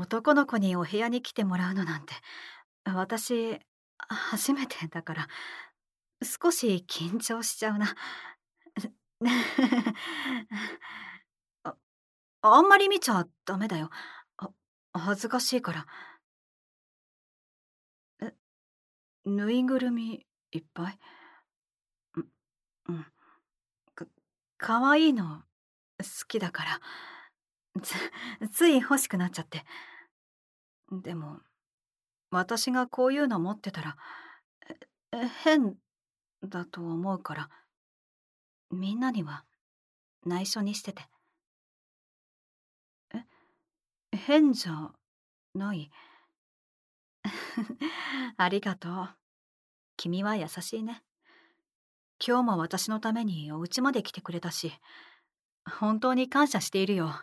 男の子にお部屋に来てもらうのなんて、私、初めてだから、少し緊張しちゃうな。ああんまり見ちゃダメだよ。あ恥ずかしいから。え、ぬいぐるみいっぱい？うん、か可愛いの好きだから、つい欲しくなっちゃって。でも、私がこういうの持ってたら、変だと思うから、みんなには内緒にしてて。え、変じゃない？ありがとう。君は優しいね。今日も私のためにお家まで来てくれたし、本当に感謝しているよ。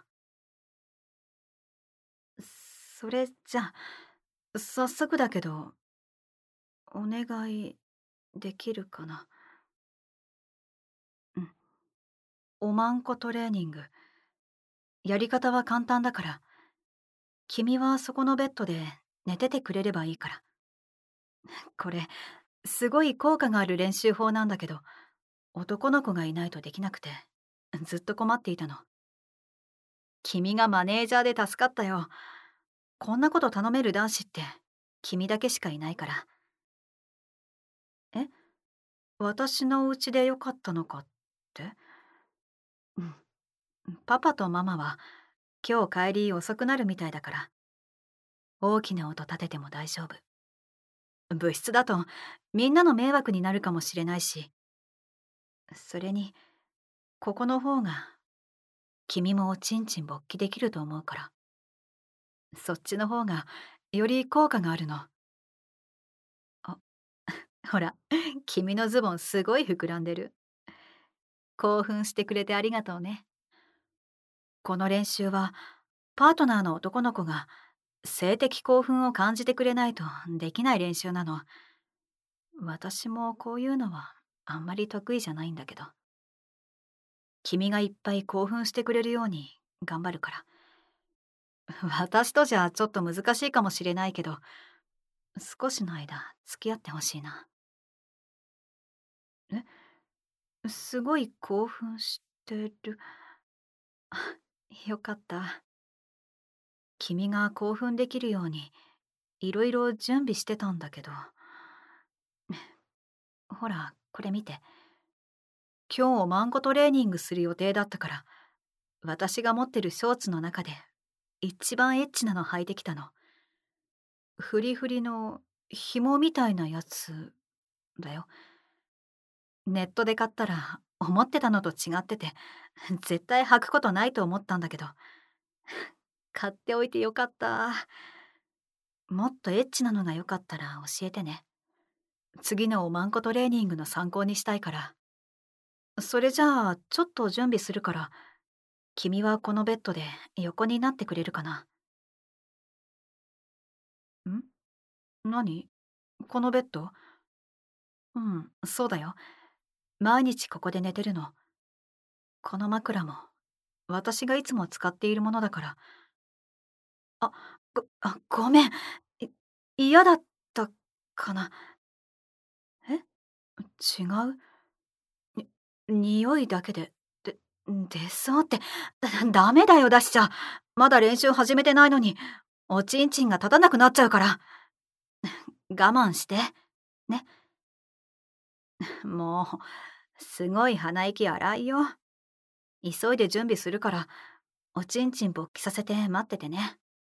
それじゃあ、早速だけど、お願いできるかな。うん。おまんこトレーニング。やり方は簡単だから、君はそこのベッドで寝ててくれればいいから。これ、すごい効果がある練習法なんだけど、男の子がいないとできなくて、ずっと困っていたの。君がマネージャーで助かったよ。こんなこと頼める男子って、君だけしかいないから。え、私のうちでよかったのかって？うん、パパとママは今日帰り遅くなるみたいだから、大きな音立てても大丈夫。部室だとみんなの迷惑になるかもしれないし、それに、ここの方が君もおちんちん勃起できると思うから、そっちの方がより効果があるの。あ、ほら、君のズボンすごい膨らんでる。興奮してくれてありがとうね。この練習は、パートナーの男の子が性的興奮を感じてくれないとできない練習なの。私もこういうのはあんまり得意じゃないんだけど。君がいっぱい興奮してくれるように頑張るから。私とじゃちょっと難しいかもしれないけど、少しの間付き合ってほしいな。すごい興奮してる。よかった。君が興奮できるようにいろいろ準備してたんだけど。ほら、これ見て。今日おまんこトレーニングする予定だったから、私が持ってるショーツの中で一番エッチなの履いてきたの。フリフリの紐みたいなやつだよ。ネットで買ったら思ってたのと違ってて、絶対履くことないと思ったんだけど、買っておいてよかった。もっとエッチなのがよかったら教えてね。次のおまんこトレーニングの参考にしたいから。それじゃあ、ちょっと準備するから、君はこのベッドで横になってくれるかな。ん？何？このベッド？うん、そうだよ。毎日ここで寝てるの。この枕も、私がいつも使っているものだから。あ、ごめん。い嫌だったかな。え？違う？に匂いだけで、出そうって、ダメだよ出しちゃ。まだ練習始めてないのに、おちんちんが立たなくなっちゃうから。我慢して。ね。もう、すごい鼻息荒いよ。急いで準備するから、おちんちん勃起させて待っててね。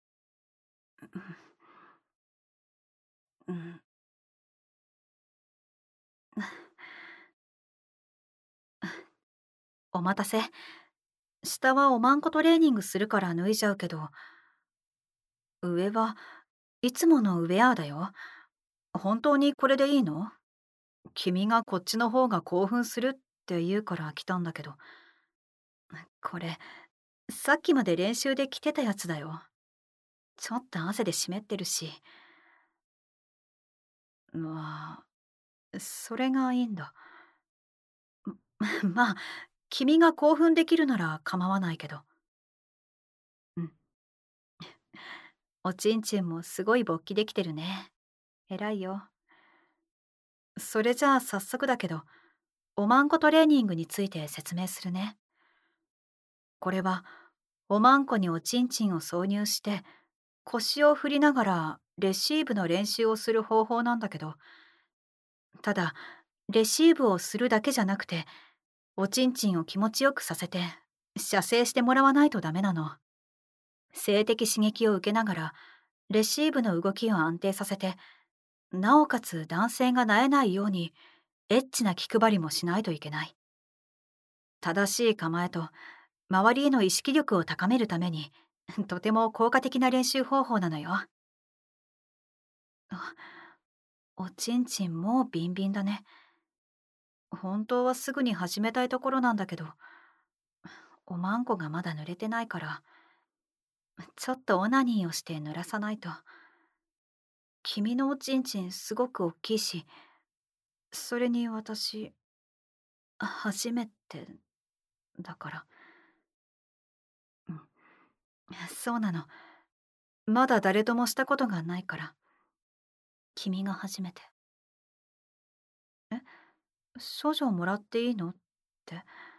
うん。お待たせ。下はおまんこトレーニングするから脱いじゃうけど、上はいつものウェアだよ。本当にこれでいいの？君がこっちの方が興奮するって言うから来たんだけど。これ、さっきまで練習で着てたやつだよ。ちょっと汗で湿ってるし。まあ、それがいいんだ。まあ、君が興奮できるなら構わないけど。うん。 おちんちんもすごい勃起できてるね。偉いよ。それじゃあ早速だけど、おまんこトレーニングについて説明するね。これは、おまんこにおちんちんを挿入して、腰を振りながらレシーブの練習をする方法なんだけど、ただ、レシーブをするだけじゃなくて、おちんちんを気持ちよくさせて、射精してもらわないとダメなの。性的刺激を受けながら、レシーブの動きを安定させて、なおかつ男性が萎えないように、エッチな気配りもしないといけない。正しい構えと、周りへの意識力を高めるために、とても効果的な練習方法なのよ。あ、おちんちんもうビンビンだね。本当はすぐに始めたいところなんだけど、おまんこがまだ濡れてないから、ちょっとオナニーをして濡らさないと。君のおちんちんすごく大きいし、それに私、初めてだから。うん、そうなの。まだ誰ともしたことがないから。君が初めて。え、処女もらっていいのって。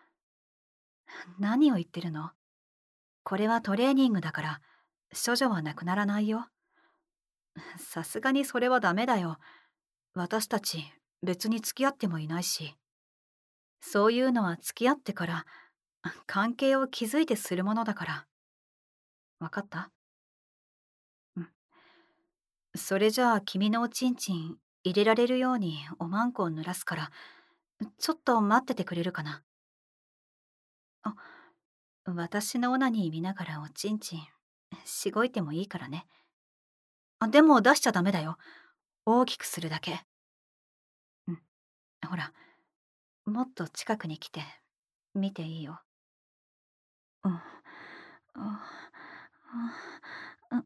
何を言ってるの？これはトレーニングだから、処女はなくならないよ。さすがにそれはダメだよ。私たち、別に付き合ってもいないし。そういうのは付き合ってから、関係を築いてするものだから。わかった？うん。それじゃあ君のおちんちん入れられるようにおまんこを濡らすから、ちょっと待っててくれるかな。あ、私のオナニー見ながらおちんちん、しごいてもいいからね。でも出しちゃダメだよ。大きくするだけ。うん。ほら、もっと近くに来て、見ていいよ。うん。あ、あ、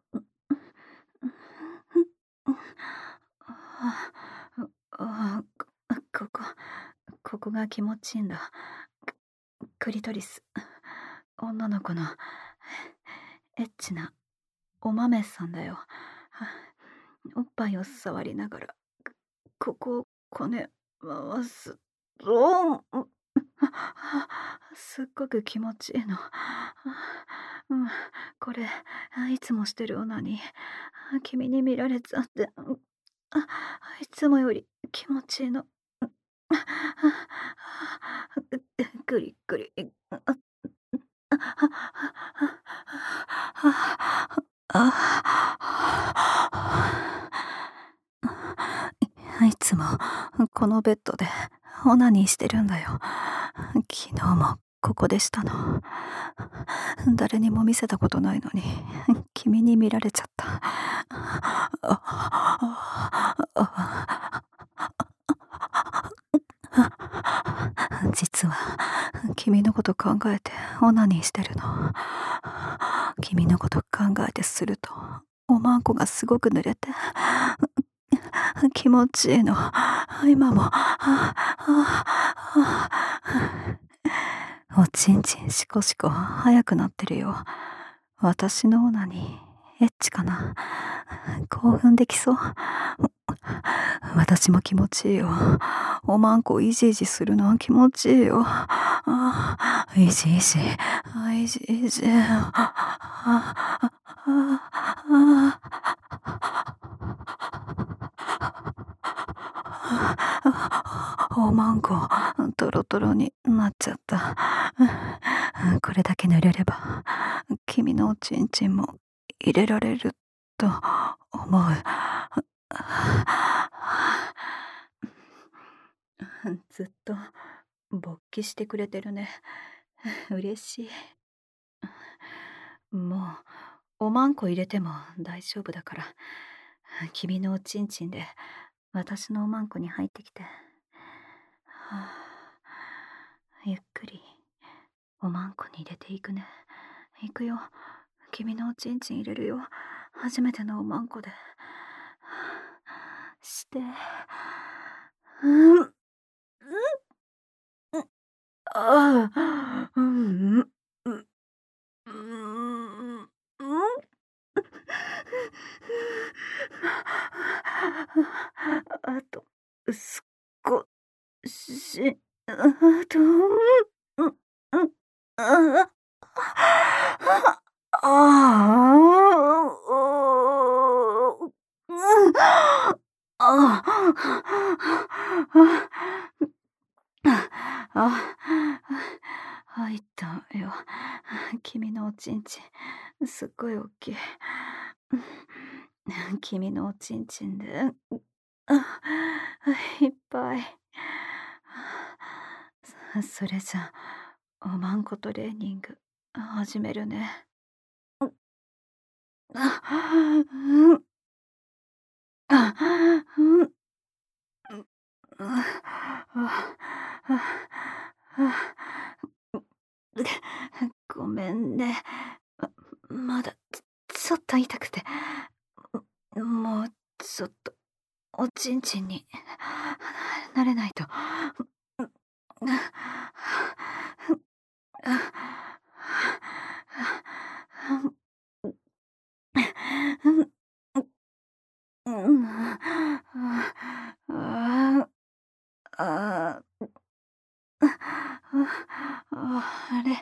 ここ、ここが気持ちいいんだ。クリトリス。女の子の、エッチな、お豆さんだよ。おっぱいを触りながら、ここをこね回すと、すっごく気持ちいいの。うん、これ、いつもしてるオナに、君に見られちゃって、いつもより気持ちいいの。ぐりぐり。いつもこのベッドでオナニーしてるんだよ。昨日もここでしたの。誰にも見せたことないのに君に見られちゃった。実は君のこと考えてオナニーしてるの。君のこと考えてするとおまんこがすごく濡れて気持ちいいの。今も。おちんちんしこしこ早くなってるよ。私のオナにエッチかな。興奮できそう。私も気持ちいいよ。おまんこいじいじするの気持ちいいよ。いじいじ、いじいじ。おまんこ、トロトロになっちゃった。これだけ濡れれば、君のおちんちんも入れられると思う。ずっと勃起してくれてるね。嬉しい。もう、おまんこ入れても大丈夫だから、君のおちんちんで私のおまんこに入ってきて。ゆっくりおまんこに入れていくね。いくよ。君のおちんちん入れるよ。初めてのおまんこで。して。うん。うん。ああ。うん。うん。うん。 あと、少し、あと、うん、うん、ああ、ああ、うん、入ったよ。君のおちんちん、すっごい大きい。君のおちんちんで、あ、いっぱい。それじゃ、おまんこトレーニング始めるね。あ、うん、うん、ごめんね。まだちょっと痛くて、もうちょっとおちんちんに慣れないと。ああれ、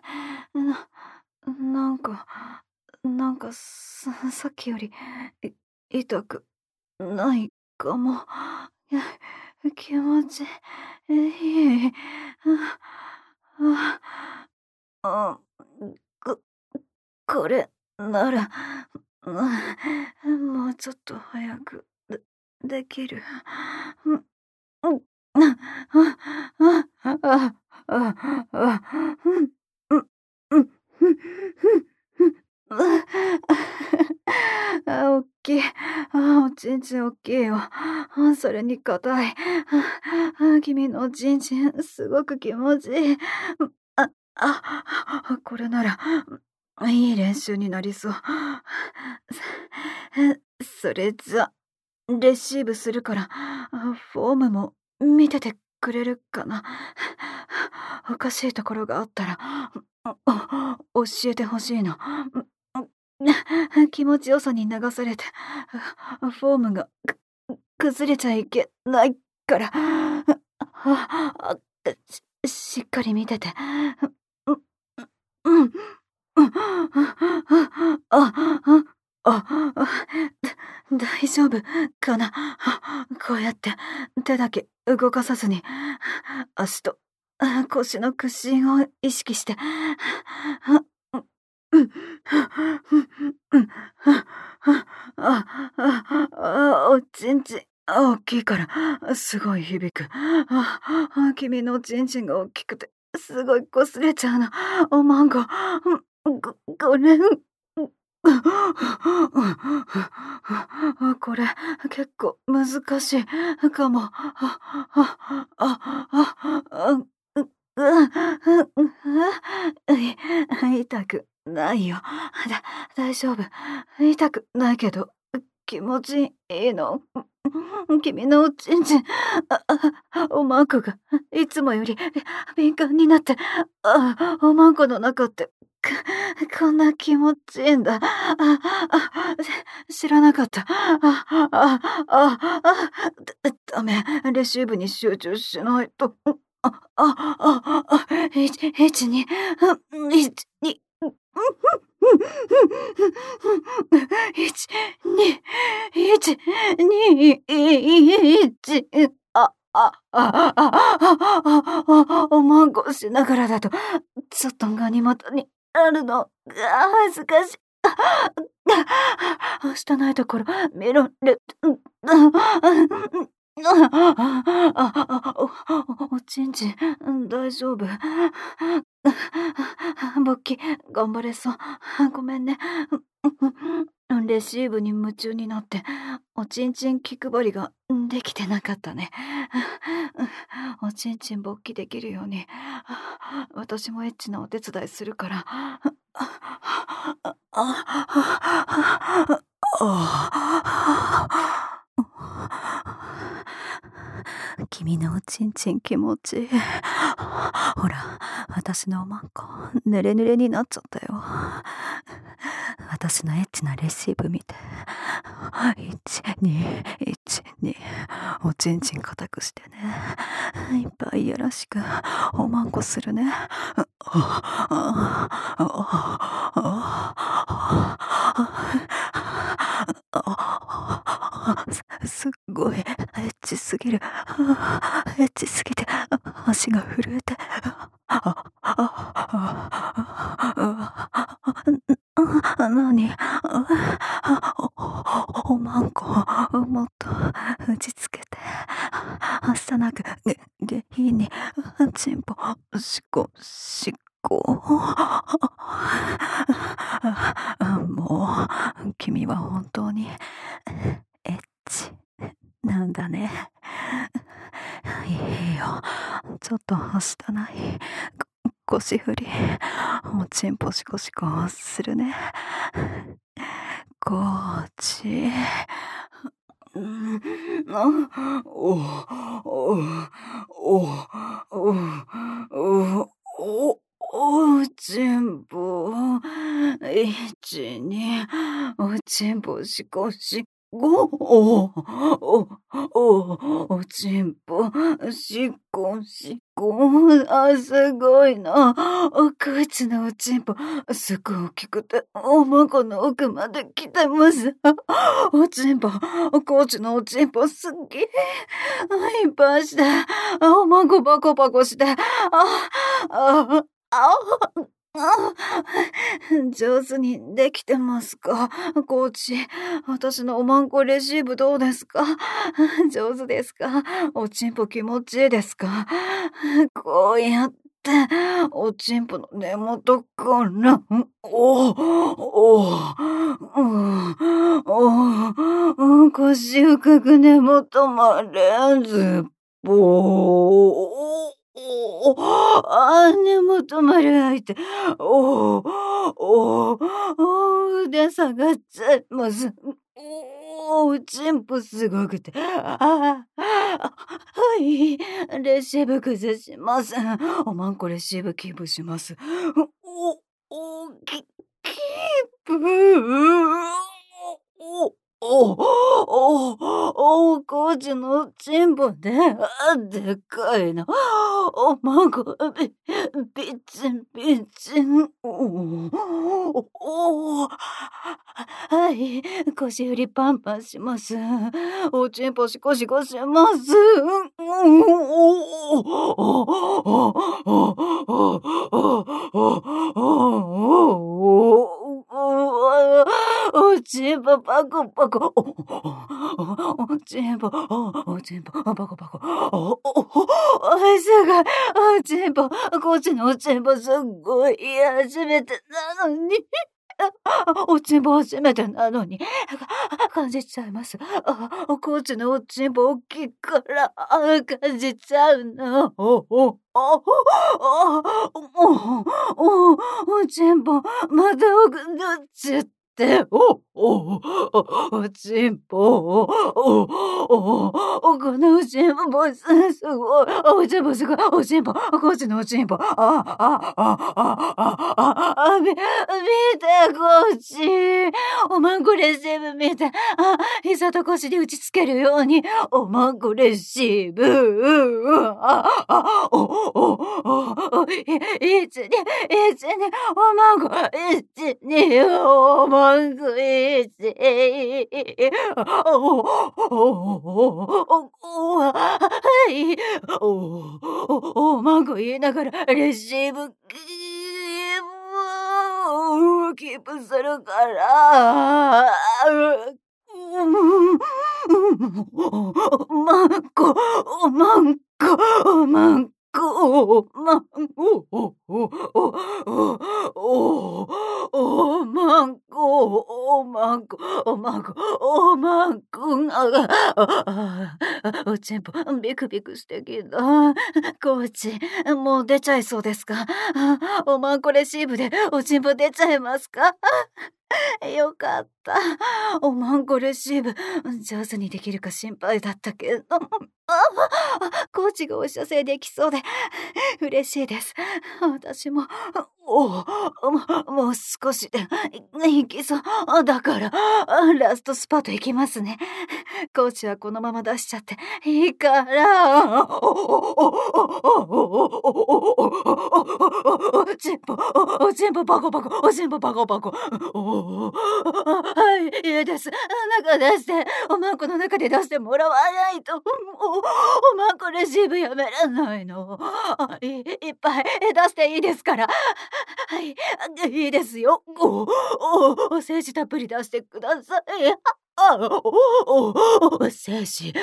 さっきより痛くないかも。いや、気持ちいい。ああ、ここれなら、もうちょっと早くできる。うん、うん、うん、うん、うん、おっきい。おちんちんおっきいよ。それに硬い。君のおちんちん、すごく気持ちいい。これなら、いい練習になりそう。それじゃ、レシーブするから、フォームも見ててくれるかな。おかしいところがあったら、教えてほしいの。気持ちよさに流されて、フォームが崩れちゃいけないから、しっかり見てて。うん、うん、大丈夫かな。こうやって手だけ動かさずに、足と腰の屈伸を意識して、おちんちん大きいからすごい響く。君のおちんちんが大きくてすごい擦れちゃうの。おまんご、ごめん。これ結構難しいかも。痛くないよ。大丈夫。痛くないけど、気持ちいいの。君のおちんちん、おまんこがいつもより敏感になって、おまんこの中ってこんな気持ちいいんだ。知らなかった。ダメ。レシーブに集中しないと。1、2、1、2、1、2、1、2、1、おまんこしながらだと、ちょっとガニ股にあるのが恥ずかしい。したないところ、見られ、おちんちん、大丈夫。勃起、頑張れそう。ごめんね。レシーブに夢中になって、おちんちん気配りができてなかったね。おちんちん勃起できるように、私もエッチなお手伝いするから。君のおちんちん気持ちいい。ほら、私のおまんこ、ぬれぬれになっちゃったよ。 私のエッチなレシーブ見て。1212。おちんちん固くしてね。いっぱいいやらしくおまんこするね。すっごいエッチすぎる。エッチすぎて足が震えて。なに、おまんこもっと打ちつけて、はしたなく下品にチンポしこしこ。もう君は本当にエッチなんだね。いいよ、ちょっとはしたない腰振り、おちんぽしこしこするね。こっち。うん、お、お、お、おちんぽ、1、2、おちんぽしこしこ、おちんぽしこしこ、すごいな。こいつのおちんぽ、すごい大きくて、おまんこの奥まで来てます。おちんぽ、こっちのおちんぽすっげえ。いっぱいして、おまんこパコパコして、あ、上手にできてますかコーチ。私のおまんこレシーブどうですか？上手ですか？おちんぽ気持ちいいですか？こうやって、おちんぽの根元から、腰深く根元まで、ずっぽー。根元まで開いて、腕下がっちゃいます。おちんぽすごくて、はい、レシーブ崩します。おまんこレシーブキープします。キープ。コーチのチンポで、でっかいな。おまんこ、ピッチンピッチン。はい、腰振りパンパンします。おちんぽシコシコします。おちんぽパコパコ。おちんぽ、おちんぽ、パコパコ。すごい。おちんぽ、こっちのおちんぽすっごい。いや、初めてなのに。おちんぽ初めてなのに、感じちゃいます。こっちのおちんぽ大きいから、感じちゃうの。おちんぽ、また奥どっちって、おちんぽ、このおちんぽすごい、おちんぽすごい、おちんぽ、こっちのおちんぽ、見て、こっち。おまんこレシーブ見て、膝と腰で打ちつけるように、おまんこレシーブ。一、二、おまんこ、一、二、おまんこ、一、はい、おまんこ言いながらレシーブ、キープするから、まんこ、おまんこ、おまんこ、まんこ、おまんこ、おまんこ、おまんこ、おまんこ、おちんぽ、ビクビクしてきた。コーチ、もう出ちゃいそうですか？おまんこレシーブでおちんぽ出ちゃいますか？ よかった。おまんこレシーブ、上手にできるか心配だったけど。コーチがお射精できそうで嬉しいです。私も、もう少しでいきそう。だから、ラストスパート行きますね。コーチはこのまま出しちゃっていいから。おちんぽ、おちんぽバコバコ、おちんぽバコバコ。はい、いいです。中出して、おまんこの中で出してもらわないと、おまんこレシーブやめらんないの。いっぱい出していいですから。はい、いいですよ。精子たっぷり出してください。精子、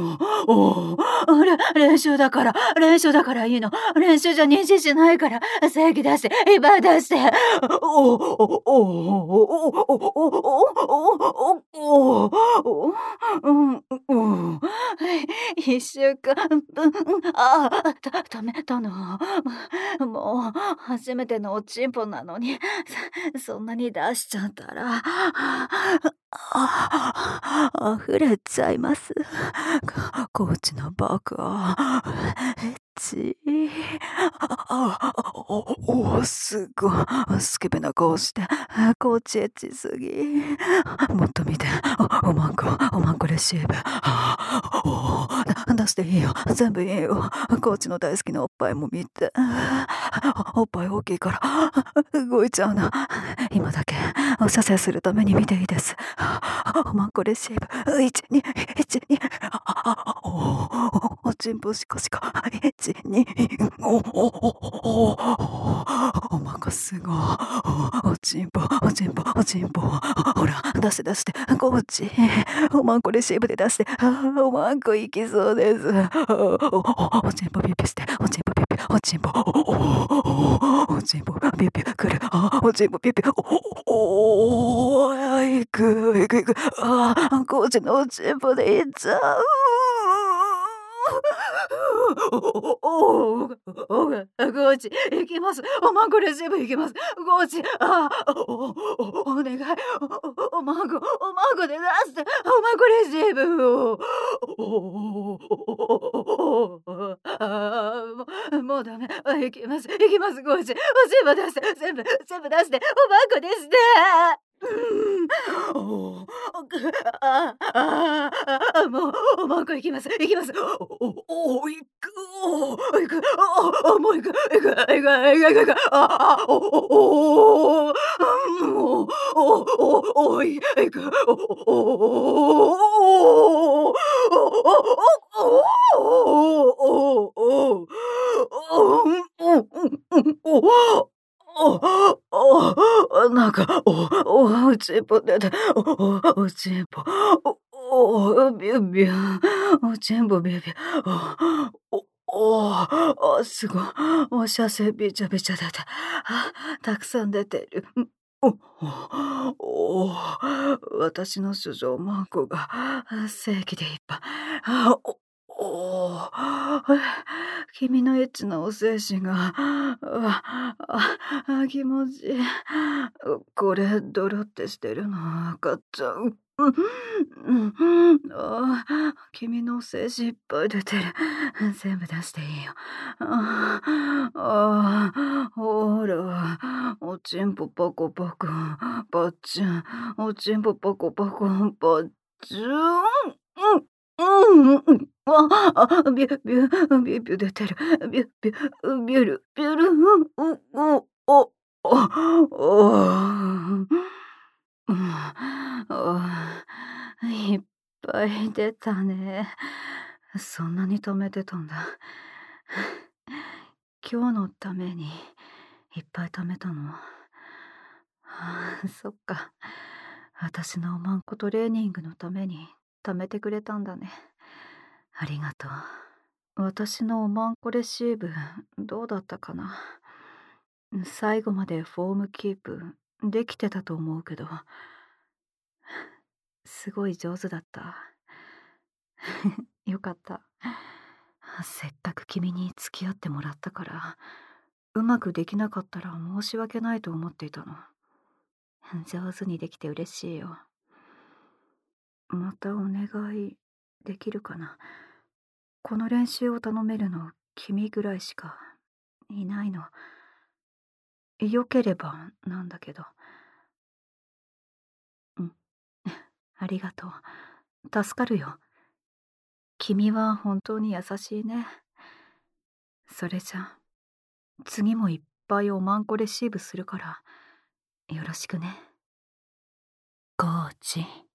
練習だから、練習だからいいの。練習じゃ妊娠しないから、精液出して、いっぱい出して。1週間分、貯めたの。もう初めてのおちんぽなのに、そんなに出しちゃったら、溢れちゃいます。コーチのバカ。エッチ。すごい。スケベな顔して。コーチエッチすぎ。もっと見て。おまんこレシーブ。出していいよ。全部いいよ。コーチの大好きなおっぱいも見て。おっぱい大きいから動いちゃうな。今だけお射精するために見ていいです。おまんこレシーブ。1、2、1、2。おちんぽしこしこ。1、2。おまんこすごい。おちんぽ。ほら、出して。コーチ。おまんこレシーブで出して。おまんこいきそうです。おちんぽピュピュして。おちんぽピュピュ。おちんぽピュピュくる。おちんぽピュピュ。いく。コーチのおちんぽでいっちゃう。コーチ、行きます。おまんこレシーブ行きます。コーチ、お願い。おまんこで出して、おまんこレシーブを。もうダメ。行きます、コーチ。全部出して、全部出して、おまんこでして。おお、もう、おまんこ行きます。行く、もう行く、もう、行く、なんか、おちんぽ出た。おちんぽ。ビュビュ。おちんぽビュビュ。すごい。お射精びちゃびちゃ出た。たくさん出てる。私の主情マンコが正規でいっぱい。あ、おお、君のエッチなお精子が、気持ちいい。これ、ドロってしてるの分かっちゃう。君の精子いっぱい出てる。全部出していいよ。ほら、おちんぽパコパコ、パッチン。おちんぽパコパコ、パッチン。ビュビュ、ビュビュ出てる。ビュビュ、ビュル、ビュル、いっぱい出たね。そんなに溜めてたんだ。今日のためにいっぱい貯めたの。そっか。私のおまんこトレーニングのために貯めてくれたんだね。ありがとう。私のおまんこレシーブどうだったかな。最後までフォームキープできてたと思うけど、すごい上手だった。よかった。せっかく君に付き合ってもらったから、うまくできなかったら申し訳ないと思っていたの。 上手にできて嬉しいよ。またお願いできるかな。この練習を頼めるの君ぐらいしかいないの。良ければなんだけど。うん。ありがとう。助かるよ。君は本当に優しいね。それじゃ、次もいっぱいおまんこレシーブするから、よろしくね。コーチ。